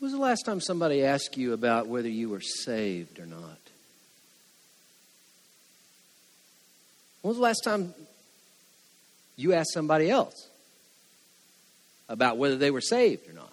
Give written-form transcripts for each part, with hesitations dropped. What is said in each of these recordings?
When was the last time somebody asked you about whether you were saved or not? When was the last time you asked somebody else about whether they were saved or not?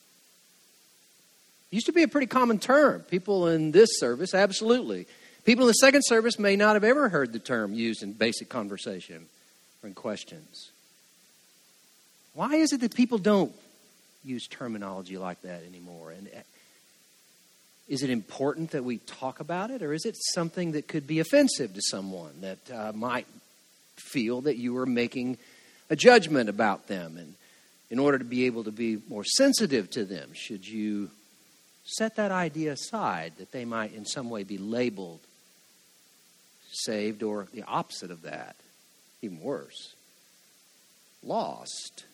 It used to be a pretty common term. People in this service, absolutely. People in the second service may not have ever heard the term used in basic conversation or in questions. Why is it that people don't use terminology like that anymore? And is it important that we talk about it, or is it something that could be offensive to someone that might feel that you are making a judgment about them? And in order to be able to be more sensitive to them, should you set that idea aside that they might in some way be labeled saved, or the opposite of that, even worse, lost?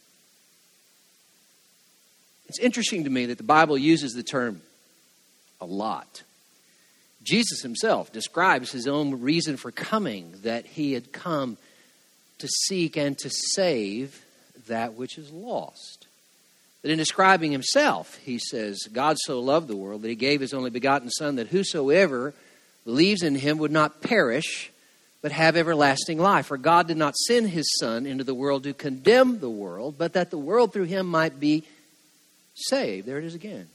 It's interesting to me that the Bible uses the term a lot. Jesus himself describes his own reason for coming, that he had come to seek and to save that which is lost. That in describing himself, he says, God so loved the world that he gave his only begotten Son, that whosoever believes in him would not perish, but have everlasting life. For God did not send his Son into the world to condemn the world, but that the world through him might be saved. There it is again.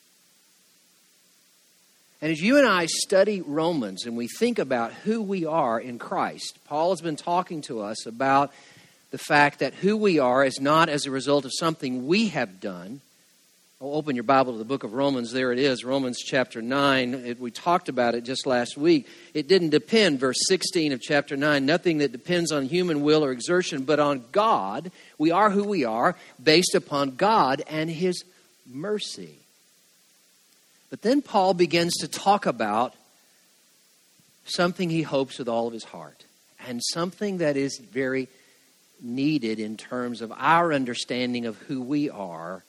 And as you and I study Romans and we think about who we are in Christ, Paul has been talking to us about the fact that who we are is not as a result of something we have done. Oh, open your Bible to the book of Romans. There it is, Romans chapter 9. We talked about it just last week. It didn't depend, verse 16 of chapter 9, nothing that depends on human will or exertion, but on God. We are who we are based upon God and his mercy. But then Paul begins to talk about something he hopes with all of his heart, and something that is very needed in terms of our understanding of who we are,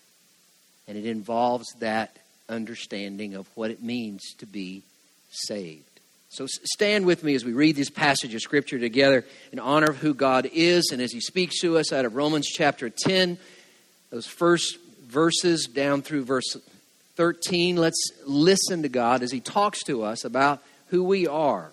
and it involves that understanding of what it means to be saved. So stand with me as we read this passage of Scripture together in honor of who God is, and as he speaks to us out of Romans chapter 10, those first verses down through verse 13, let's listen to God as he talks to us about who we are.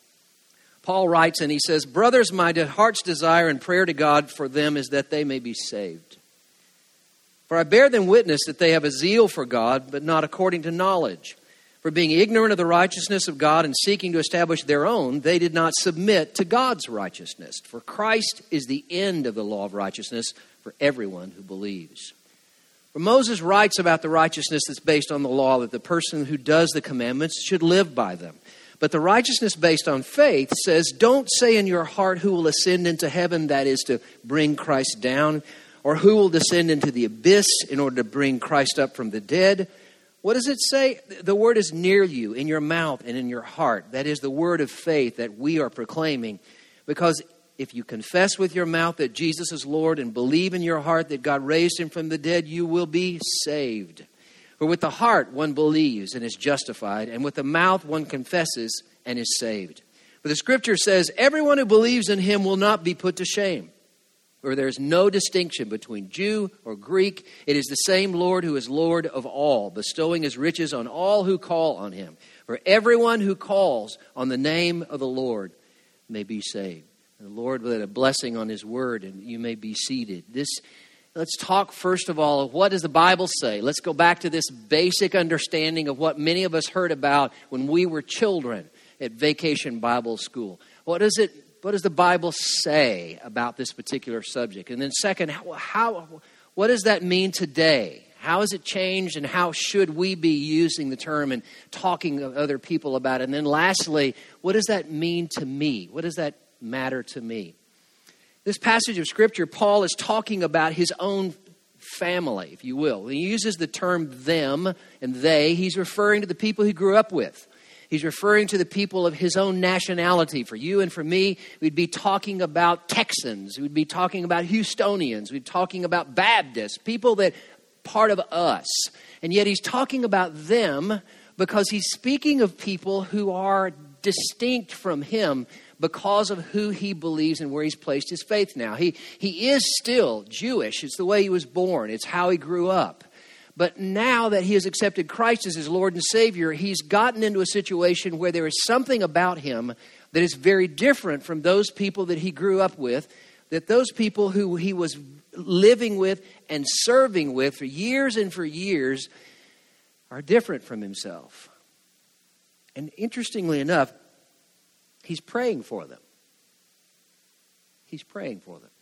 Paul writes and he says, "Brothers, my heart's desire and prayer to God for them is that they may be saved. For I bear them witness that they have a zeal for God, but not according to knowledge. For being ignorant of the righteousness of God and seeking to establish their own, they did not submit to God's righteousness. For Christ is the end of the law of righteousness for everyone who believes." For Moses writes about the righteousness that's based on the law, that the person who does the commandments should live by them. But the righteousness based on faith says, don't say in your heart who will ascend into heaven, that is to bring Christ down, or who will descend into the abyss in order to bring Christ up from the dead. What does it say? The word is near you, in your mouth and in your heart. That is the word of faith that we are proclaiming. Because if you confess with your mouth that Jesus is Lord and believe in your heart that God raised him from the dead, you will be saved. For with the heart one believes and is justified, and with the mouth one confesses and is saved. For the Scripture says, everyone who believes in him will not be put to shame. For there is no distinction between Jew or Greek. It is the same Lord who is Lord of all, bestowing his riches on all who call on him. For everyone who calls on the name of the Lord may be saved. And the Lord will let a blessing on his word, and you may be seated. Let's talk first of all of what does the Bible say. Let's go back to this basic understanding of what many of us heard about when we were children at Vacation Bible School. What does the Bible say about this particular subject? And then second, what does that mean today? How has it changed, and how should we be using the term and talking to other people about it? And then lastly, what does that mean to me? What does that matter to me? This passage of Scripture, Paul is talking about his own family, if you will. When he uses the term them and they, he's referring to the people he grew up with. He's referring to the people of his own nationality. For you and for me, we'd be talking about Texans. We'd be talking about Houstonians. We'd be talking about Baptists, people that part of us. And yet he's talking about them because he's speaking of people who are distinct from him because of who he believes and where he's placed his faith now. He is still Jewish. It's the way he was born. It's how he grew up. But now that he has accepted Christ as his Lord and Savior, he's gotten into a situation where there is something about him that is very different from those people that he grew up with, that those people who he was living with and serving with for years and for years are different from himself. And interestingly enough, he's praying for them. He's praying for them.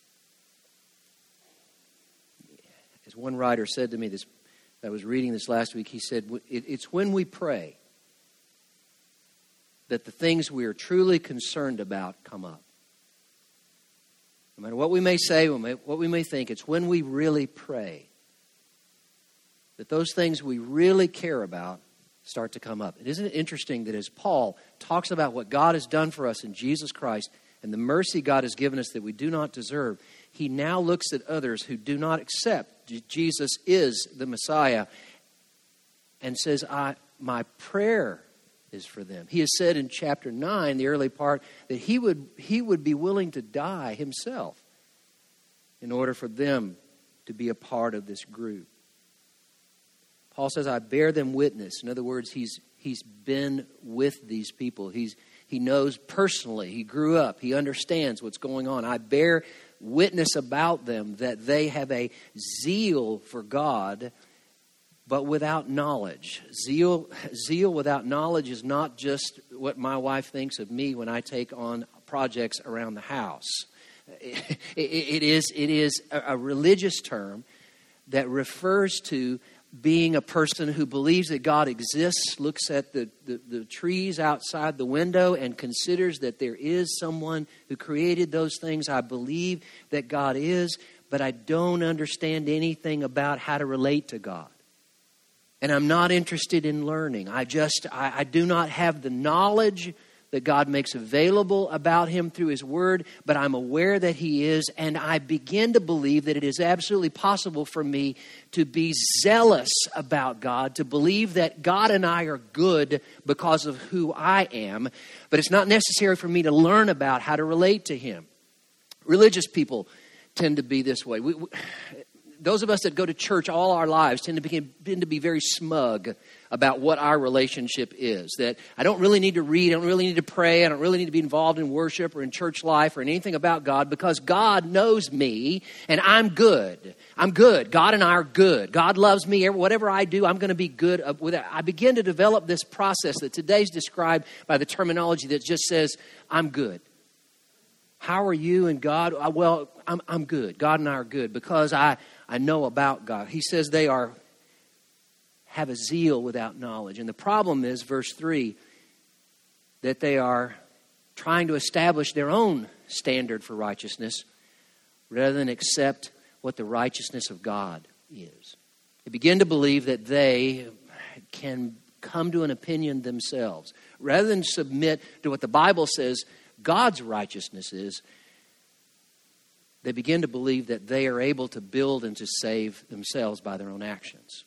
As one writer said to me, I was reading this last week, he said, it's when we pray that the things we are truly concerned about come up. No matter what we may say, what we may think, it's when we really pray that those things we really care about start to come up. And isn't it interesting that as Paul talks about what God has done for us in Jesus Christ and the mercy God has given us that we do not deserve, he now looks at others who do not accept Jesus is the Messiah and says, my prayer is for them. He has said in chapter 9, the early part, that he would be willing to die himself in order for them to be a part of this group. Paul says, I bear them witness. In other words, he's been with these people. He knows personally. He grew up. He understands what's going on. I bear witness about them that they have a zeal for God, but without knowledge. Zeal without knowledge is not just what my wife thinks of me when I take on projects around the house. It is a religious term that refers to being a person who believes that God exists, looks at the trees outside the window and considers that there is someone who created those things. I believe that God is, but I don't understand anything about how to relate to God. And I'm not interested in learning. I do not have the knowledge that God makes available about him through his word, but I'm aware that he is, and I begin to believe that it is absolutely possible for me to be zealous about God, to believe that God and I are good because of who I am, but it's not necessary for me to learn about how to relate to him. Religious people tend to be this way. Those of us that go to church all our lives tend to be very smug about what our relationship is. That I don't really need to read, I don't really need to pray, I don't really need to be involved in worship or in church life or in anything about God because God knows me and I'm good. I'm good. God and I are good. God loves me. Whatever I do, I'm going to be good with it. I begin to develop this process that today's described by the terminology that just says, I'm good. How are you and God? Well, I'm good. God and I are good because I know about God. He says they have a zeal without knowledge. And the problem is, verse 3, that they are trying to establish their own standard for righteousness rather than accept what the righteousness of God is. They begin to believe that they can come to an opinion themselves. Rather than submit to what the Bible says God's righteousness is, they begin to believe that they are able to build and to save themselves by their own actions.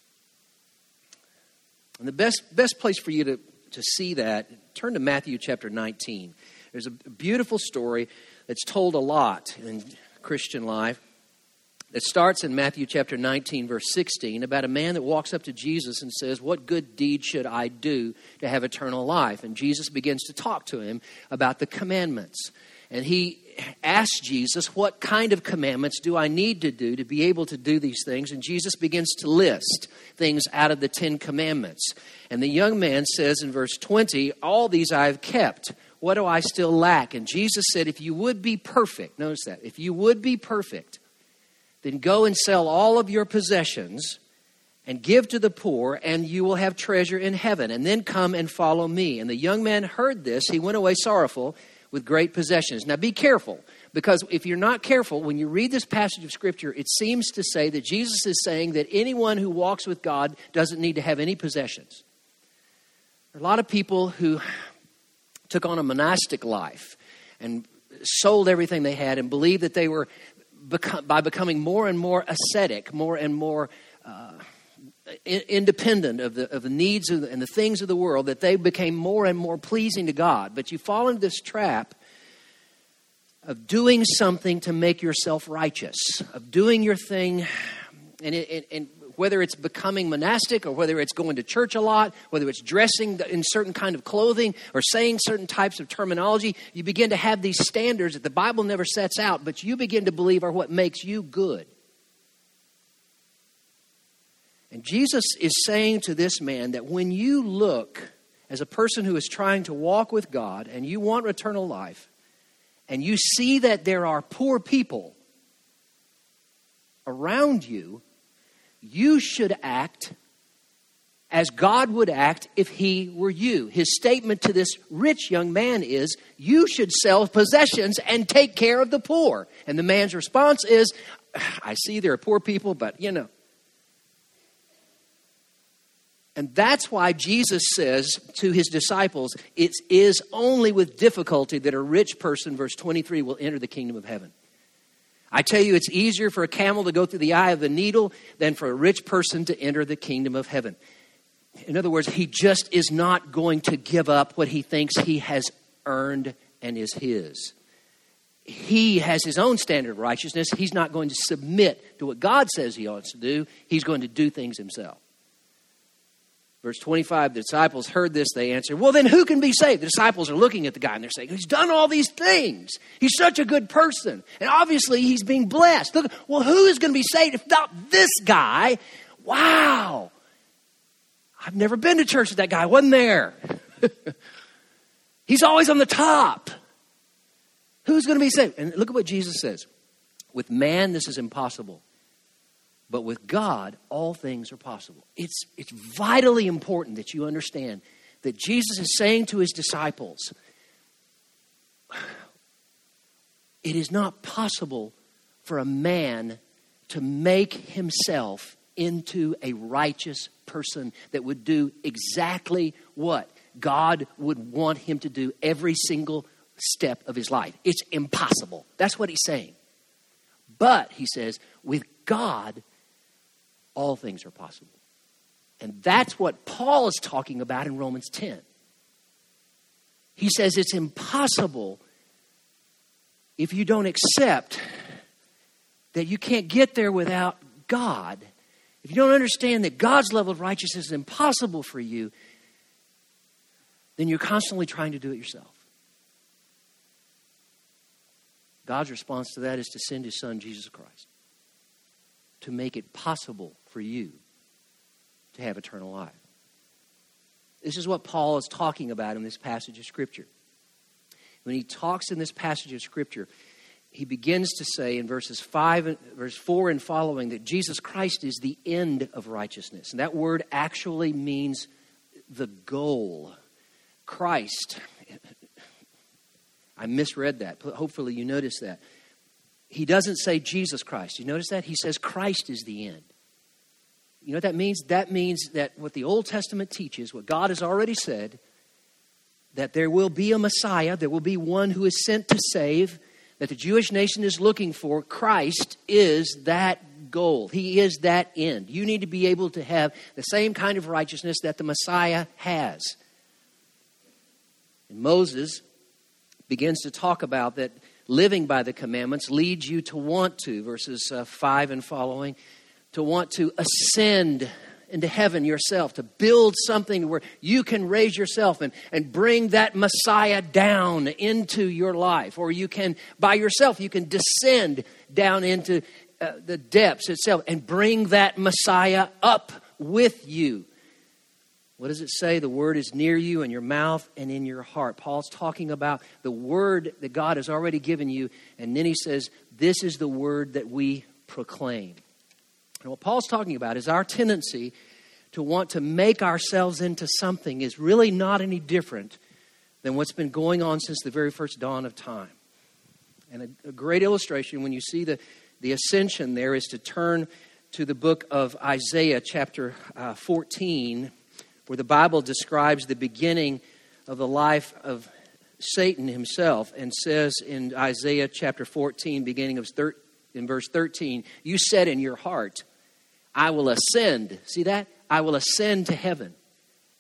And the best place for you to see that, turn to Matthew chapter 19. There's a beautiful story that's told a lot in Christian life that starts in Matthew chapter 19, verse 16, about a man that walks up to Jesus and says, what good deed should I do to have eternal life? And Jesus begins to talk to him about the commandments. And he asks Jesus, what kind of commandments do I need to do to be able to do these things? And Jesus begins to list things out of the 10 commandments. And the young man says in verse 20, all these I have kept. What do I still lack? And Jesus said, if you would be perfect, notice that, if you would be perfect, then go and sell all of your possessions and give to the poor, and you will have treasure in heaven. And then come and follow me. And the young man heard this. He went away sorrowful with great possessions. Now be careful, because if you're not careful, when you read this passage of Scripture, it seems to say that Jesus is saying that anyone who walks with God doesn't need to have any possessions. There are a lot of people who took on a monastic life and sold everything they had and believed that they were, by becoming more and more ascetic, more and more independent of the needs and the things of the world, that they became more and more pleasing to God. But you fall into this trap of doing something to make yourself righteous, of doing your thing And whether it's becoming monastic or whether it's going to church a lot, whether it's dressing in certain kind of clothing or saying certain types of terminology, you begin to have these standards that the Bible never sets out, but you begin to believe are what makes you good. And Jesus is saying to this man that when you look as a person who is trying to walk with God and you want eternal life, and you see that there are poor people around you, you should act as God would act if he were you. His statement to this rich young man is, you should sell possessions and take care of the poor. And the man's response is, I see there are poor people, but you know. And that's why Jesus says to his disciples, it is only with difficulty that a rich person, verse 23, will enter the kingdom of heaven. I tell you, it's easier for a camel to go through the eye of a needle than for a rich person to enter the kingdom of heaven. In other words, he just is not going to give up what he thinks he has earned and is his. He has his own standard of righteousness. He's not going to submit to what God says he ought to do. He's going to do things himself. Verse 25, the disciples heard this. They answered, well, then who can be saved? The disciples are looking at the guy and they're saying, he's done all these things. He's such a good person. And obviously he's being blessed. Look, well, who is going to be saved if not this guy? Wow. I've never been to church with that guy. I wasn't there. He's always on the top. Who's going to be saved? And look at what Jesus says. With man, this is impossible. But with God, all things are possible. It's vitally important that you understand that Jesus is saying to his disciples, it is not possible for a man to make himself into a righteous person that would do exactly what God would want him to do every single step of his life. It's impossible. That's what he's saying. But, he says, with God, all things are possible. And that's what Paul is talking about in Romans 10. He says it's impossible if you don't accept that you can't get there without God. If you don't understand that God's level of righteousness is impossible for you, then you're constantly trying to do it yourself. God's response to that is to send his son, Jesus Christ, to make it possible for you to have eternal life. This is what Paul is talking about in this passage of Scripture. When he talks in this passage of Scripture, he begins to say in verse 4 and following that Jesus Christ is the end of righteousness. And that word actually means the goal. Christ. I misread that. Hopefully you notice that. He doesn't say Jesus Christ. You notice that? He says Christ is the end. You know what that means? That means that what the Old Testament teaches, what God has already said, that there will be a Messiah, there will be one who is sent to save, that the Jewish nation is looking for. Christ is that goal. He is that end. You need to be able to have the same kind of righteousness that the Messiah has. And Moses begins to talk about that living by the commandments leads you to want to, verses 5 and following, to want to ascend into heaven yourself, to build something where you can raise yourself and bring that Messiah down into your life. Or you can, by yourself, you can descend down into the depths itself and bring that Messiah up with you. What does it say? The word is near you in your mouth and in your heart. Paul's talking about the word that God has already given you. And then he says, this is the word that we proclaim. And what Paul's talking about is our tendency to want to make ourselves into something is really not any different than what's been going on since the very first dawn of time. And a great illustration when you see the ascension there is to turn to the book of Isaiah chapter 14, where the Bible describes the beginning of the life of Satan himself, and says in Isaiah chapter 14, beginning of in verse 13, you said in your heart, I will ascend. See that? I will ascend to heaven.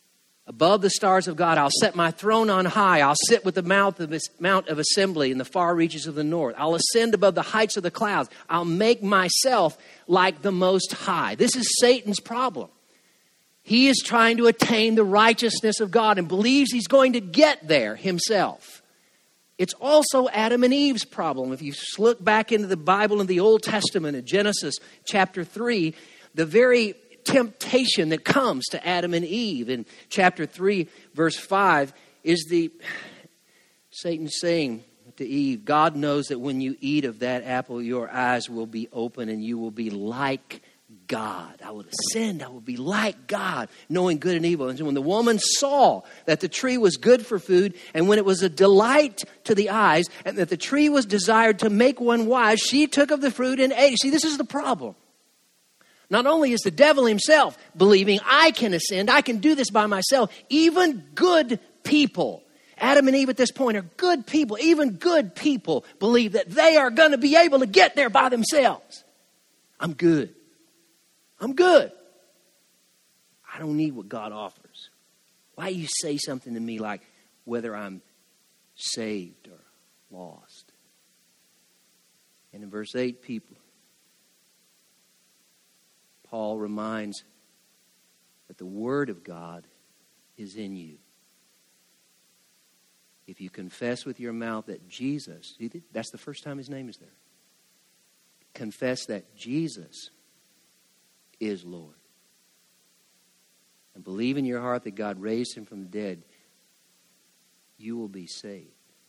Above the stars of God, I'll set my throne on high. I'll sit with the Mount of Assembly in the far reaches of the north. I'll ascend above the heights of the clouds. I'll make myself like the Most High. This is Satan's problem. He is trying to attain the righteousness of God and believes he's going to get there himself. It's also Adam and Eve's problem. If you look back into the Bible in the Old Testament, in Genesis chapter 3, the very temptation that comes to Adam and Eve in chapter 3, verse 5, is Satan saying to Eve, God knows that when you eat of that apple, your eyes will be open and you will be like God. I will ascend. I will be like God, knowing good and evil. And when the woman saw that the tree was good for food, and when it was a delight to the eyes, and that the tree was desired to make one wise, she took of the fruit and ate. See, this is the problem. Not only is the devil himself believing, I can ascend, I can do this by myself, even good people, Adam and Eve at this point are good people, even good people believe that they are going to be able to get there by themselves. I'm good. I'm good. I don't need what God offers. Why do you say something to me like whether I'm saved or lost? And in verse 8, Paul reminds that the Word of God is in you. If you confess with your mouth that Jesus, that's the first time his name is there. Confess that Jesus is Lord. And believe in your heart that God raised him from the dead, you will be saved.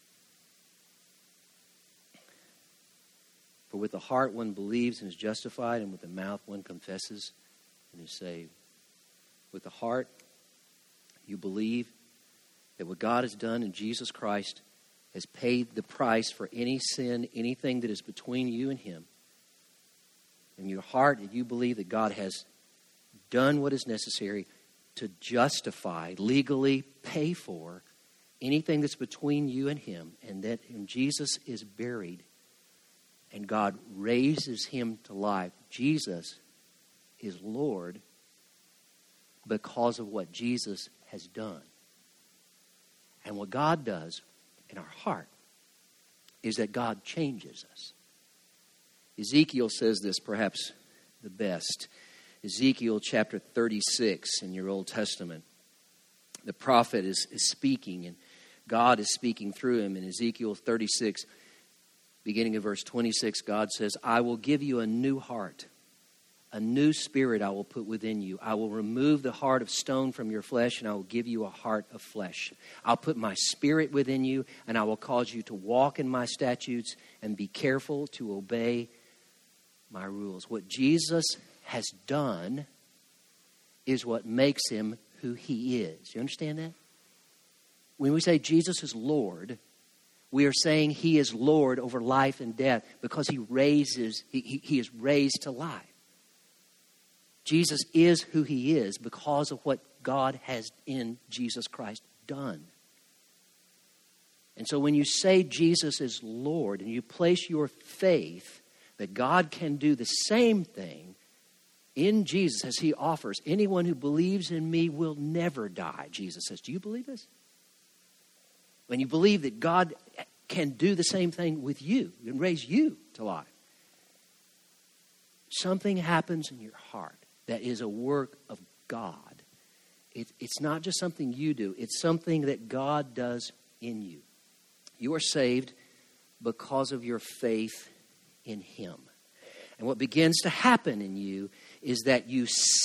For with the heart one believes and is justified, and with the mouth one confesses and is saved. With the heart, you believe that what God has done in Jesus Christ has paid the price for any sin, anything that is between you and him. In your heart, you believe that God has done what is necessary to justify, legally pay for anything that's between you and him, and that Jesus is buried and God raises him to life. Jesus is Lord because of what Jesus has done. And what God does in our heart is that God changes us. Ezekiel says this perhaps the best. Ezekiel chapter 36 in your Old Testament. The prophet is speaking, and God is speaking through him. In Ezekiel 36, beginning of verse 26, God says, I will give you a new heart. A new spirit I will put within you. I will remove the heart of stone from your flesh, and I will give you a heart of flesh. I'll put my spirit within you, and I will cause you to walk in my statutes and be careful to obey my rules. What Jesus has done is what makes him who he is. You understand that? When we say Jesus is Lord, we are saying he is Lord over life and death because he is raised to life. Jesus is who he is because of what God has in Jesus Christ done. And so when you say Jesus is Lord and you place your faith that God can do the same thing in Jesus as he offers, anyone who believes in me will never die, Jesus says. Do you believe this? When you believe that God can do the same thing with you and raise you to life, something happens in your heart that is a work of God. It's not just something you do. It's something that God does in you. You are saved because of your faith in him. And what begins to happen in you is that you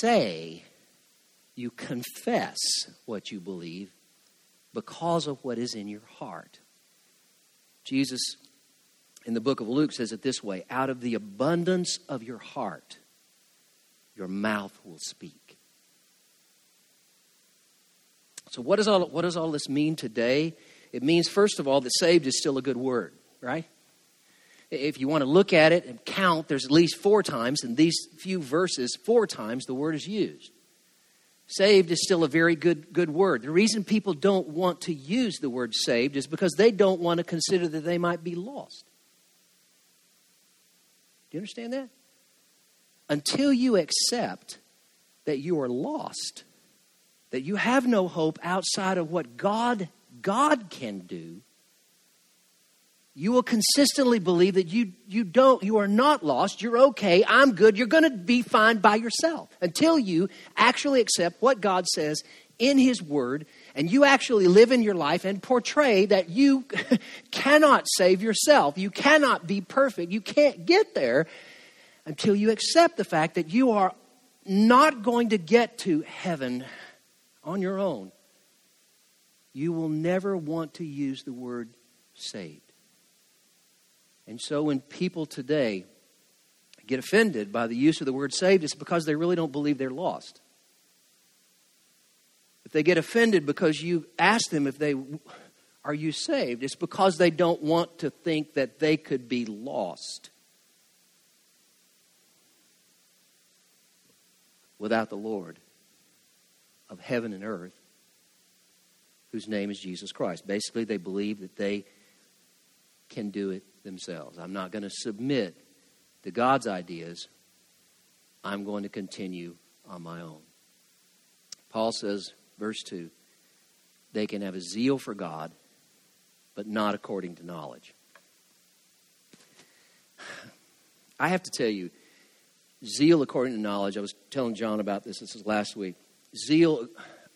confess what you believe because of what is in your heart. Jesus, in the book of Luke, says it this way, out of the abundance of your heart, your mouth will speak. So what does all this mean today? It means, first of all, that saved is still a good word, right? If you want to look at it and count, there's at least 4 times in these few verses, 4 times the word is used. Saved is still a very good word. The reason people don't want to use the word saved is because they don't want to consider that they might be lost. Do you understand that? Until you accept that you are lost, that you have no hope outside of what God can do, you will consistently believe that you are not lost, you're okay, I'm good, you're going to be fine by yourself until you actually accept what God says in His Word and you actually live in your life and portray that you cannot save yourself. You cannot be perfect. You can't get there until you accept the fact that you are not going to get to heaven on your own. You will never want to use the word saved. And so when people today get offended by the use of the word saved, it's because they really don't believe they're lost. If they get offended because you ask them are you saved? It's because they don't want to think that they could be lost without the Lord of heaven and earth, whose name is Jesus Christ. Basically, they believe that they can do it themselves. I'm not going to submit to God's ideas. I'm going to continue on my own. Paul says, verse 2, they can have a zeal for God, but not according to knowledge. I have to tell you, zeal according to knowledge, I was telling John about this was last week. Zeal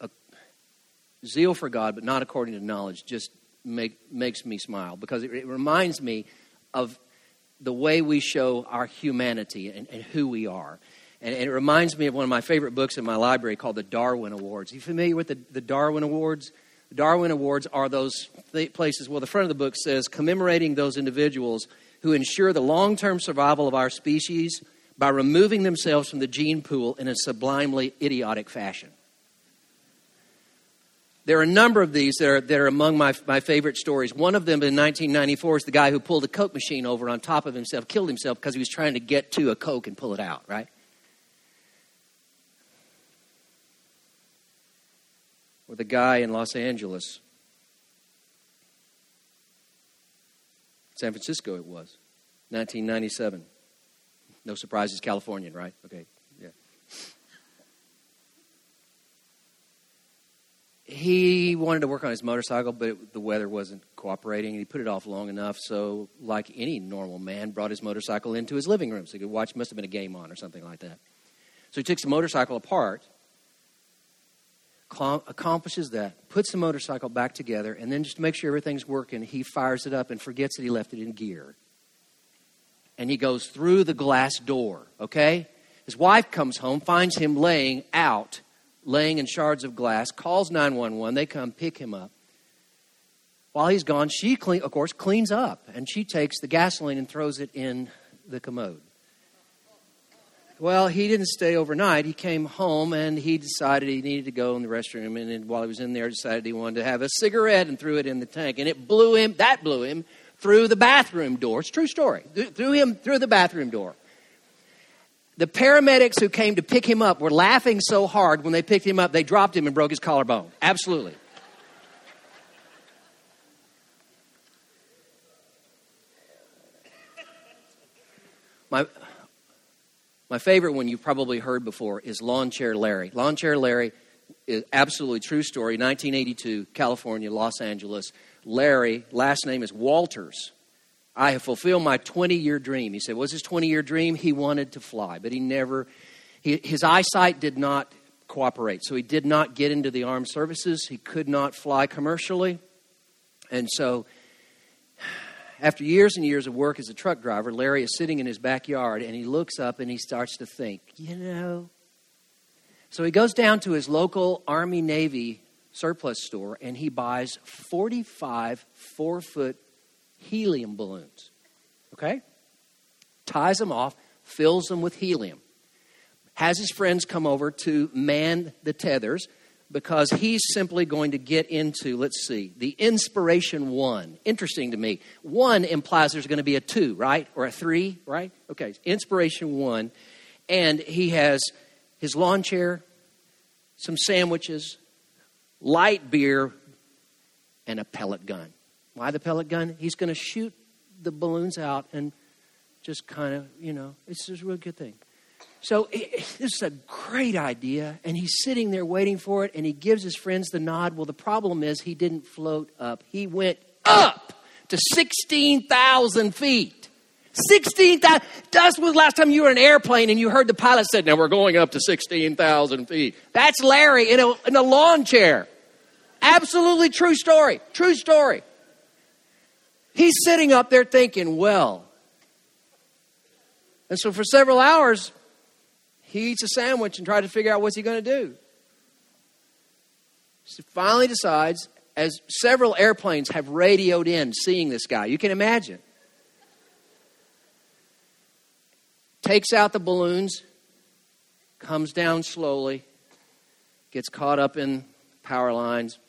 for God, but not according to knowledge, just makes me smile because it reminds me of the way we show our humanity and who we are. And it reminds me of one of my favorite books in my library called the Darwin Awards. Are you familiar with the Darwin Awards? The Darwin Awards are those places, well, the front of the book says, commemorating those individuals who ensure the long-term survival of our species by removing themselves from the gene pool in a sublimely idiotic fashion. There are a number of these that are among my favorite stories. One of them in 1994 is the guy who pulled a Coke machine over on top of himself, killed himself because he was trying to get to a Coke and pull it out, right? Or the guy in Los Angeles, San Francisco it was, 1997. No surprise, he's Californian, right? Okay, yeah. He wanted to work on his motorcycle, but the weather wasn't cooperating. He put it off long enough, so like any normal man, brought his motorcycle into his living room so he could watch. Must have been a game on or something like that. So he takes the motorcycle apart, accomplishes that, puts the motorcycle back together, and then just to make sure everything's working, he fires it up and forgets that he left it in gear. And he goes through the glass door, okay? His wife comes home, finds him laying in shards of glass, calls 911. They come pick him up. While he's gone, she, of course, cleans up, and she takes the gasoline and throws it in the commode. Well, he didn't stay overnight. He came home, and he decided he needed to go in the restroom, and then while he was in there, decided he wanted to have a cigarette and threw it in the tank, and it blew him through the bathroom door. It's a true story. Threw him through the bathroom door. The paramedics who came to pick him up were laughing so hard when they picked him up, they dropped him and broke his collarbone. Absolutely. My favorite one you've probably heard before is Lawn Chair Larry. Lawn Chair Larry is absolutely true story. 1982, California, Los Angeles. Larry, last name is Walters. I have fulfilled my 20-year dream. He said, what's his 20-year dream? He wanted to fly, but his eyesight did not cooperate. So he did not get into the armed services. He could not fly commercially. And so after years and years of work as a truck driver, Larry is sitting in his backyard and he looks up and he starts to think, So he goes down to his local Army-Navy surplus store and he buys 45 4-foot helium balloons, okay? Ties them off, fills them with helium. Has his friends come over to man the tethers because he's simply going to get into, let's see, the Inspiration 1. Interesting to me. 1 implies there's going to be a 2, right? Or a 3, right? Okay, Inspiration 1. And he has his lawn chair, some sandwiches, light beer, and a pellet gun. Why the pellet gun? He's going to shoot the balloons out and just kind of, it's just a real good thing. So this is a great idea, and he's sitting there waiting for it, and he gives his friends the nod. Well, the problem is he didn't float up. He went up to 16,000 feet. 16,000. Dust, was the last time you were in an airplane and you heard the pilot say, now we're going up to 16,000 feet. That's Larry in a lawn chair. Absolutely true story. True story. He's sitting up there thinking, well. And so for several hours, he eats a sandwich and tries to figure out what's he going to do. So finally decides, as several airplanes have radioed in seeing this guy. You can imagine. Takes out the balloons, comes down slowly, gets caught up in power lines.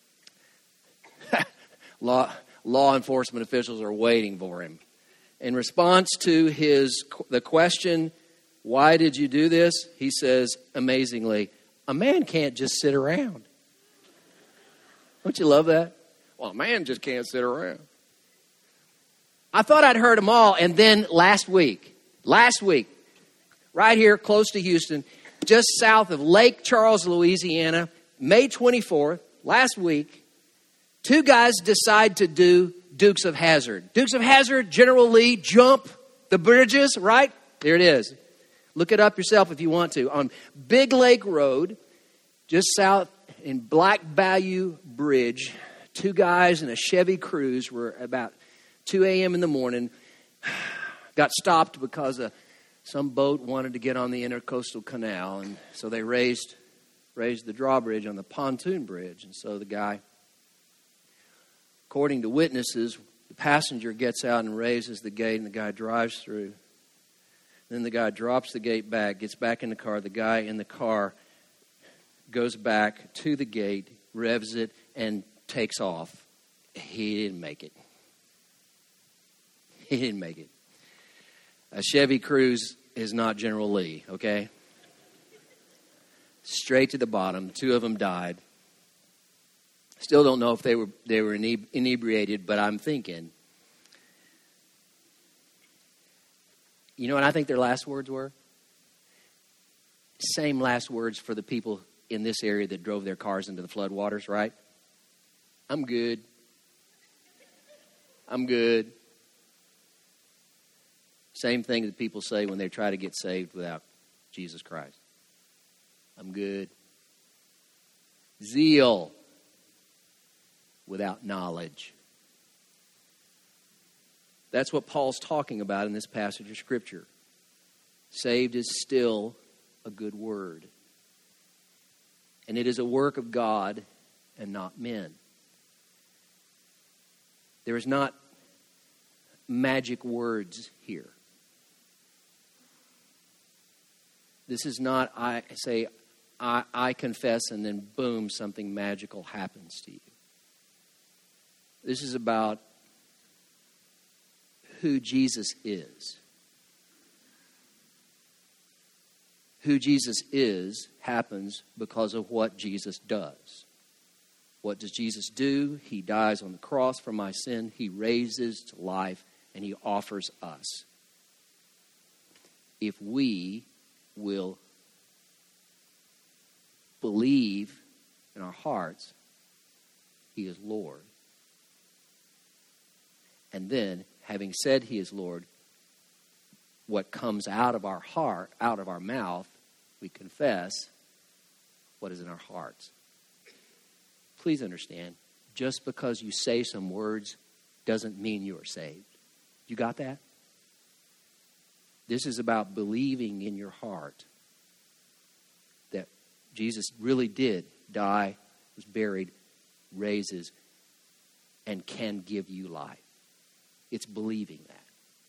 Law enforcement officials are waiting for him. In response to the question, why did you do this? He says, amazingly, a man can't just sit around. Don't you love that? Well, a man just can't sit around. I thought I'd heard them all, and then last week, right here close to Houston, just south of Lake Charles, Louisiana, May 24th, last week, two guys decide to do Dukes of Hazzard. Dukes of Hazzard, General Lee, jump the bridges, right? There it is. Look it up yourself if you want to. On Big Lake Road, just south in Black Bayou Bridge, two guys in a Chevy Cruze were about 2 a.m. in the morning, got stopped because some boat wanted to get on the Intercoastal Canal, and so they raised the drawbridge on the pontoon bridge. And so the guy, according to witnesses, the passenger gets out and raises the gate, and the guy drives through. Then the guy drops the gate back, gets back in the car. The guy in the car goes back to the gate, revs it, and takes off. He didn't make it. He didn't make it. A Chevy Cruze is not General Lee, okay? Straight to the bottom. Two of them died. Still don't know if they were inebriated, but I'm thinking. You know what I think their last words were? Same last words for the people in this area that drove their cars into the floodwaters, right? I'm good. I'm good. Same thing that people say when they try to get saved without Jesus Christ. I'm good. Zeal without knowledge. That's what Paul's talking about in this passage of Scripture. Saved is still a good word. And it is a work of God and not men. There is not magic words here. This is not, I confess, and then boom, something magical happens to you. This is about who Jesus is. Who Jesus is happens because of what Jesus does. What does Jesus do? He dies on the cross for my sin. He raises to life, and he offers us. If we will believe in our hearts, he is Lord. And then, having said he is Lord, what comes out of our heart, out of our mouth, we confess what is in our hearts. Please understand, just because you say some words doesn't mean you are saved. You got that? This is about believing in your heart that Jesus really did die, was buried, raises, and can give you life. It's believing that.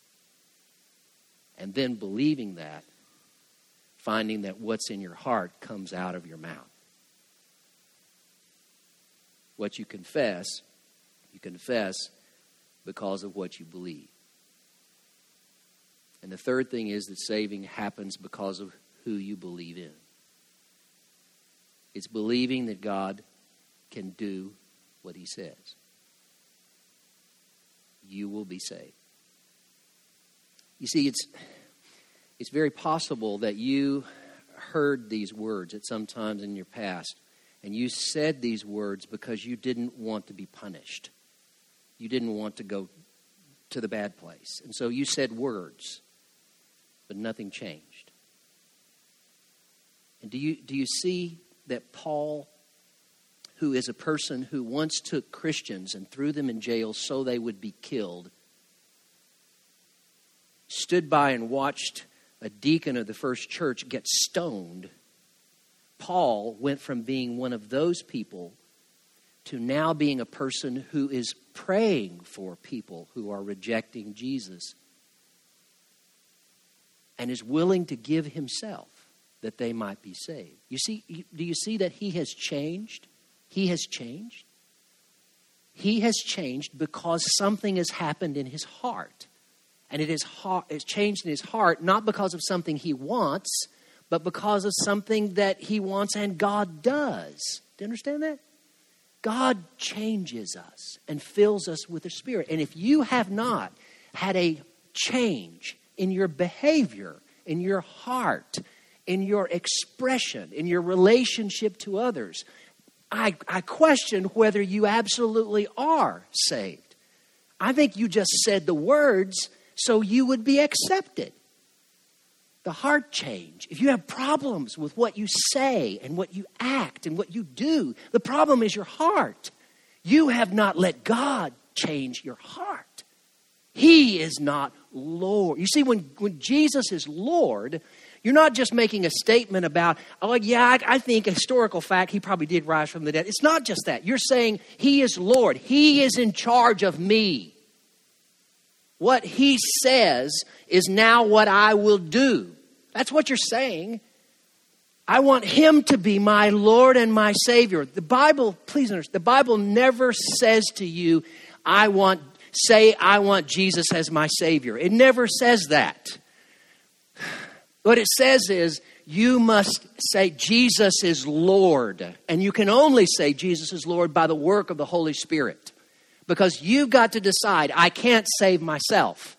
And then believing that, finding that what's in your heart comes out of your mouth. What you confess because of what you believe. And the third thing is that saving happens because of who you believe in. It's believing that God can do what he says. You will be saved. You see, It's very possible that you heard these words at some times in your past, and you said these words because you didn't want to be punished. You didn't want to go to the bad place. And so you said words, but nothing changed. And do you see that Paul, who is a person who once took Christians and threw them in jail so they would be killed, stood by and watched a deacon of the first church get stoned? Paul went from being one of those people to now being a person who is praying for people who are rejecting Jesus and is willing to give himself that they might be saved. Do you see that he has changed? He has changed. He has changed because something has happened in his heart. And it's changed in his heart not because of something he wants, but because of something that he wants and God does. Do you understand that? God changes us and fills us with the Spirit. And if you have not had a change in your behavior, in your heart, in your expression, in your relationship to others, I question whether you absolutely are saved. I think you just said the words so you would be accepted. The heart change. If you have problems with what you say and what you act and what you do, the problem is your heart. You have not let God change your heart. He is not Lord. You see, when Jesus is Lord, you're not just making a statement about, I think a historical fact, he probably did rise from the dead. It's not just that. You're saying he is Lord. He is in charge of me. What he says is now what I will do. That's what you're saying. I want him to be my Lord and my Savior. The Bible, please understand, the Bible never says to you, I want Jesus as my Savior. It never says that. What it says is, you must say Jesus is Lord. And you can only say Jesus is Lord by the work of the Holy Spirit. Because you've got to decide, I can't save myself.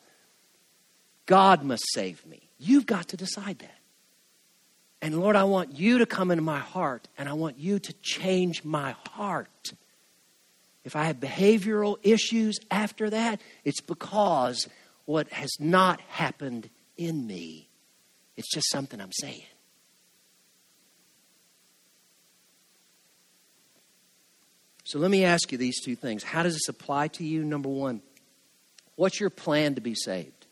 God must save me. You've got to decide that. And Lord, I want you to come into my heart, and I want you to change my heart. If I have behavioral issues after that, it's because what has not happened in me. It's just something I'm saying. So let me ask you these two things. How does this apply to you? Number one, what's your plan to be saved?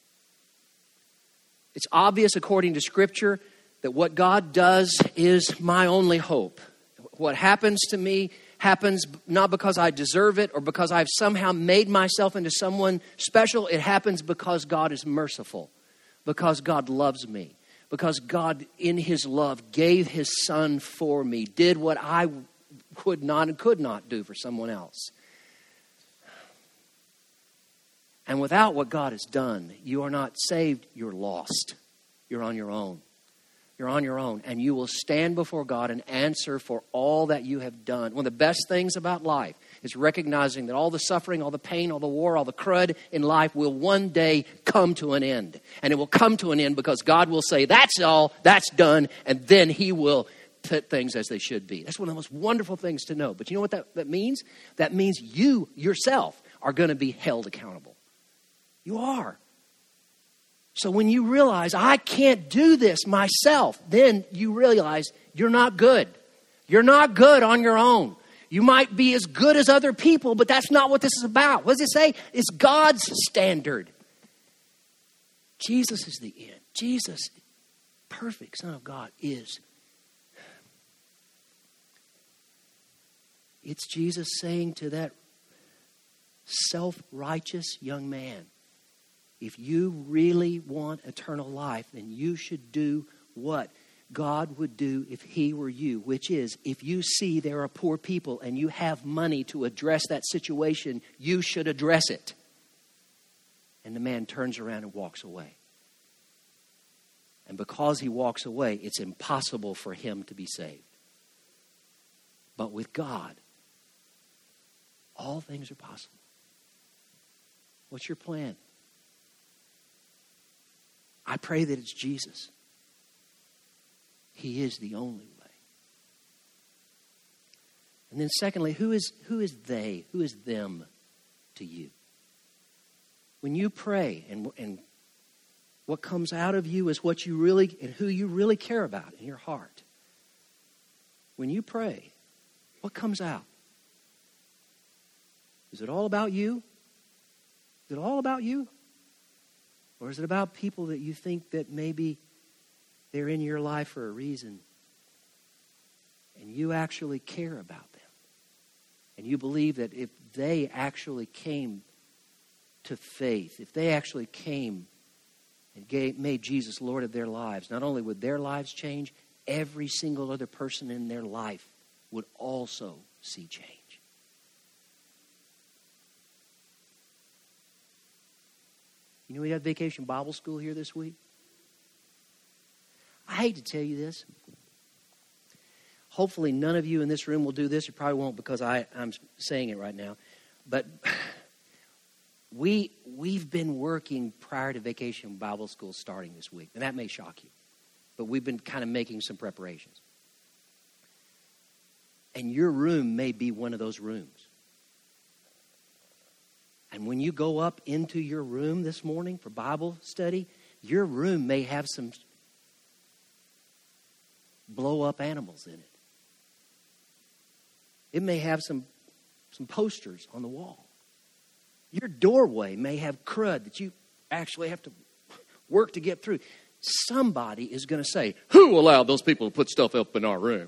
It's obvious according to Scripture that what God does is my only hope. What happens to me happens not because I deserve it or because I've somehow made myself into someone special. It happens because God is merciful, because God loves me, because God in his love gave his Son for me, did what I would not and could not do for someone else. And without what God has done, you are not saved, you're lost. You're on your own. You're on your own, and you will stand before God and answer for all that you have done. One of the best things about life is recognizing that all the suffering, all the pain, all the war, all the crud in life will one day come to an end. And it will come to an end because God will say, that's all, that's done, and then he will put things as they should be. That's one of the most wonderful things to know. But you know what that means? That means you yourself are going to be held accountable. You are. So when you realize, I can't do this myself, then you realize you're not good. You're not good on your own. You might be as good as other people, but that's not what this is about. What does it say? It's God's standard. Jesus is the end. Jesus, perfect Son of God, is. It's Jesus saying to that self-righteous young man, if you really want eternal life, then you should do what God would do if he were you, which is, if you see there are poor people and you have money to address that situation, you should address it. And the man turns around and walks away. And because he walks away, it's impossible for him to be saved. But with God, all things are possible. What's your plan? I pray that it's Jesus. He is the only way. And then secondly, who is they? Who is them to you? When you pray and what comes out of you is what you really and who you really care about in your heart. When you pray, what comes out? Is it all about you? Is it all about you? Or is it about people that you think that maybe they're in your life for a reason and you actually care about them? And you believe that if they actually came to faith, if they actually came and made Jesus Lord of their lives, not only would their lives change, every single other person in their life would also see change. You know, we had Vacation Bible School here this week. I hate to tell you this. Hopefully none of you in this room will do this. You probably won't because I'm saying it right now. But we've been working prior to Vacation Bible School starting this week. And that may shock you. But we've been kind of making some preparations. And your room may be one of those rooms. And when you go up into your room this morning for Bible study, your room may have some blow-up animals in it. It may have some posters on the wall. Your doorway may have crud that you actually have to work to get through. Somebody is going to say, "Who allowed those people to put stuff up in our room?"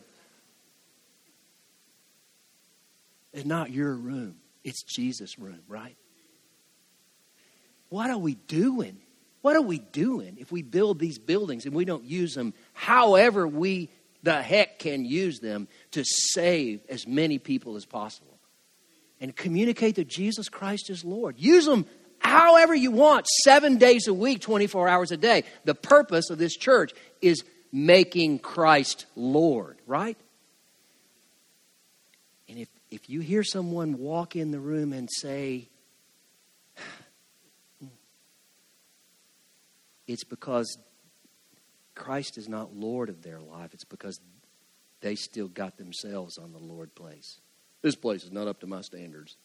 It's not your room. It's Jesus' room, right? What are we doing? What are we doing if we build these buildings and we don't use them however we the heck can use them to save as many people as possible and communicate that Jesus Christ is Lord? Use them however you want, 7 days a week, 24 hours a day. The purpose of this church is making Christ Lord, right? And if you hear someone walk in the room and say, it's because Christ is not Lord of their life. It's because they still got themselves on the Lord place. This place is not up to my standards.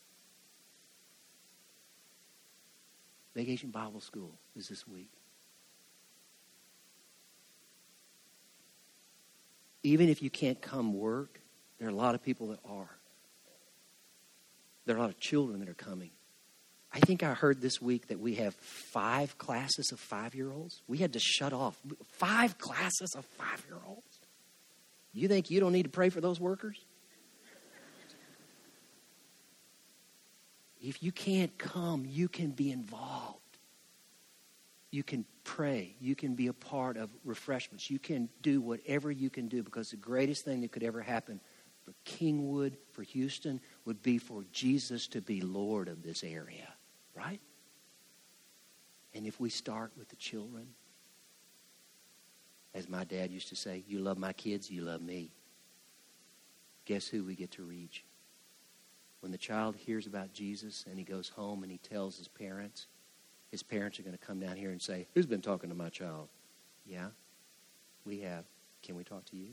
Vacation Bible School is this week. Even if you can't come work, there are a lot of people that are. There are a lot of children that are coming. I think I heard this week that we have 5 classes of 5-year-olds. We had to shut off 5 classes of 5-year-olds. You think you don't need to pray for those workers? If you can't come, you can be involved. You can pray. You can be a part of refreshments. You can do whatever you can do, because the greatest thing that could ever happen for Kingwood, for Houston, would be for Jesus to be Lord of this area, right? And if we start with the children, as my dad used to say, you love my kids, you love me. Guess who we get to reach? When the child hears about Jesus and he goes home and he tells his parents are going to come down here and say, "Who's been talking to my child?" "Yeah, we have. Can we talk to you?"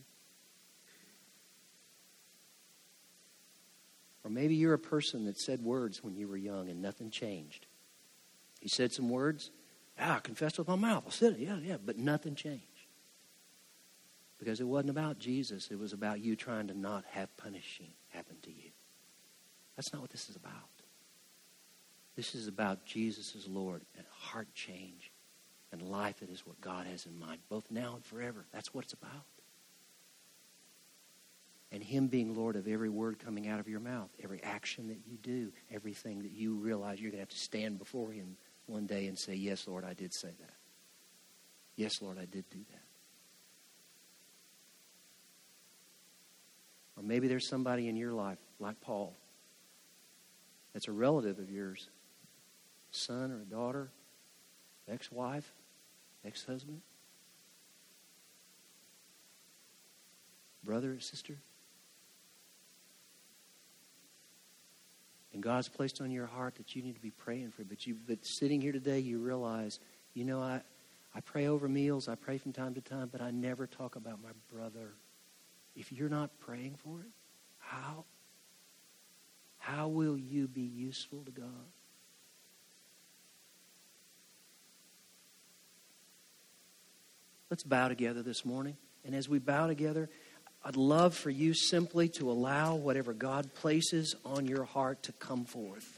Or maybe you're a person that said words when you were young and nothing changed. You said some words. I confessed with my mouth. I said it. Yeah. But nothing changed. Because it wasn't about Jesus. It was about you trying to not have punishing happen to you. That's not what this is about. This is about Jesus as Lord and heart change and life that is what God has in mind, both now and forever. That's what it's about. And Him being Lord of every word coming out of your mouth, every action that you do, everything that you realize you're going to have to stand before Him one day and say, "Yes, Lord, I did say that. Yes, Lord, I did do that." Or maybe there's somebody in your life, like Paul, that's a relative of yours, son or a daughter, ex-wife, ex-husband, brother or sister. And God's placed on your heart that you need to be praying for. But sitting here today, you realize, I I pray over meals. I pray from time to time, but I never talk about my brother. If you're not praying for it, how? How will you be useful to God? Let's bow together this morning. And as we bow together, I'd love for you simply to allow whatever God places on your heart to come forth.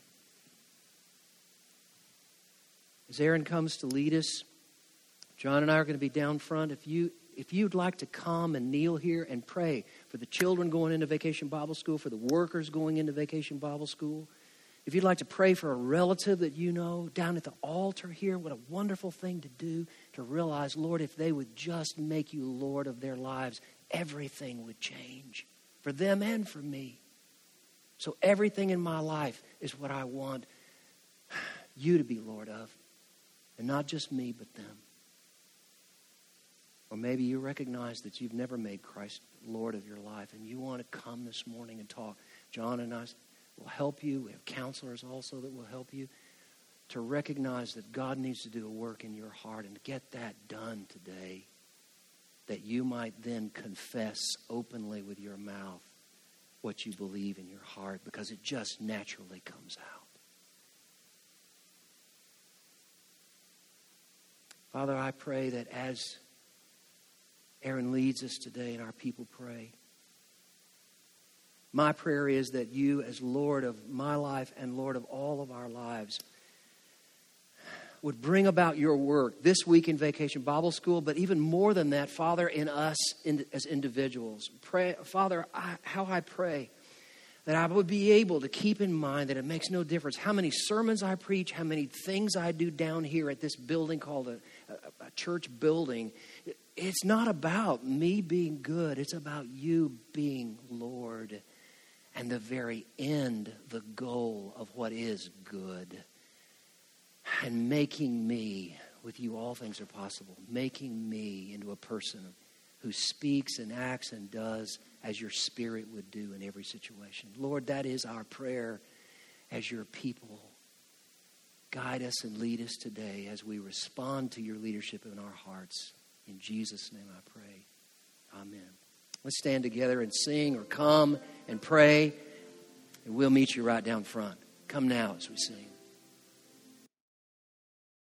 As Aaron comes to lead us, John and I are going to be down front. If you'd like to come and kneel here and pray for the children going into Vacation Bible School, for the workers going into Vacation Bible School, if you'd like to pray for a relative that you know down at the altar here, what a wonderful thing to do, to realize, Lord, if they would just make you Lord of their lives, everything would change for them and for me. So everything in my life is what I want you to be Lord of. And not just me, but them. Or maybe you recognize that you've never made Christ Lord of your life and you want to come this morning and talk. John and I will help you. We have counselors also that will help you to recognize that God needs to do a work in your heart and get that done today, that you might then confess openly with your mouth what you believe in your heart, because it just naturally comes out. Father, I pray that as Aaron leads us today and our people pray, my prayer is that you, as Lord of my life and Lord of all of our lives, would bring about your work this week in Vacation Bible School, but even more than that, Father, in us as individuals. Father, how I pray that I would be able to keep in mind that it makes no difference how many sermons I preach, how many things I do down here at this building called a church building. It's not about me being good. It's about you being Lord. And the very end, the goal of what is good. And making me, with you all things are possible, making me into a person who speaks and acts and does as your Spirit would do in every situation. Lord, that is our prayer as your people. Guide us and lead us today as we respond to your leadership in our hearts. In Jesus' name I pray. Amen. Let's stand together and sing or come and pray, and we'll meet you right down front. Come now as we sing.